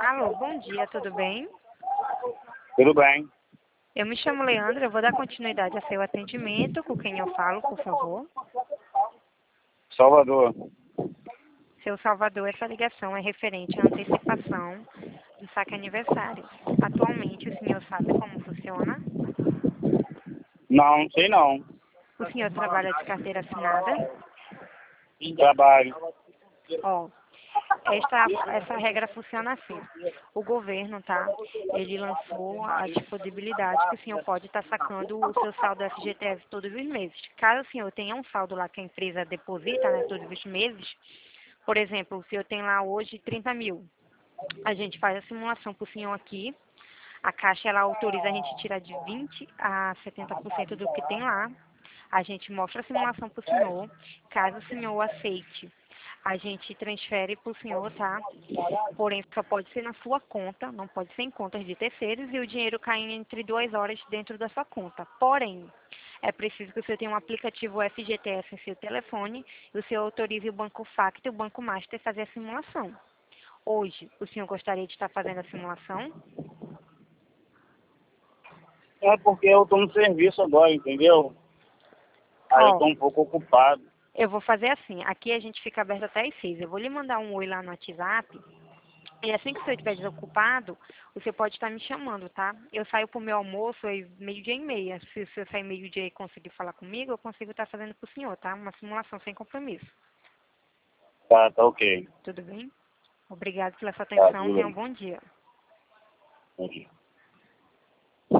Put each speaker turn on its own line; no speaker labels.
Alô, bom dia, tudo bem?
Tudo bem.
Eu me chamo Leandra, eu vou dar continuidade a seu atendimento. Com quem eu falo, por favor?
Salvador.
Seu Salvador, essa ligação é referente à antecipação do saque aniversário. Atualmente, o senhor sabe como funciona?
Não sei não.
O senhor trabalha de carteira assinada?
Trabalho.
Ó, essa regra funciona assim. O governo, tá? Ele lançou a disponibilidade que o senhor pode estar sacando o seu saldo FGTS todos os meses. Caso o senhor tenha um saldo lá que a empresa deposita, né, todos os meses, por exemplo, o senhor tem lá hoje 30 mil. A gente faz a simulação para o senhor aqui. A Caixa, ela autoriza a gente tirar de 20 a 70% do que tem lá. A gente mostra a simulação para o senhor. Caso o senhor aceite, a gente transfere para o senhor, tá? Porém, só pode ser na sua conta, não pode ser em contas de terceiros, e o dinheiro cai entre 2 horas dentro da sua conta. Porém, é preciso que o senhor tenha um aplicativo FGTS em seu telefone e o senhor autorize o Banco Facto e o Banco Master a fazer a simulação. Hoje, o senhor gostaria de estar fazendo a simulação?
É porque eu tô no serviço agora, entendeu? Aí eu
Ó,
tô um pouco ocupado.
eu vou fazer assim, aqui a gente fica aberto até às 6. Eu vou lhe mandar um oi lá no WhatsApp. E assim que o senhor estiver desocupado, o senhor pode estar me chamando, tá? Eu saio pro meu almoço aí meio-dia e meia. Se o senhor sair meio-dia e conseguir falar comigo, eu consigo estar fazendo pro senhor, tá? Uma simulação sem compromisso.
Tá ok.
Tudo bem? Obrigado pela sua
Tá,
atenção.
tudo
Tenha um
bem.
bom dia.
Bom dia.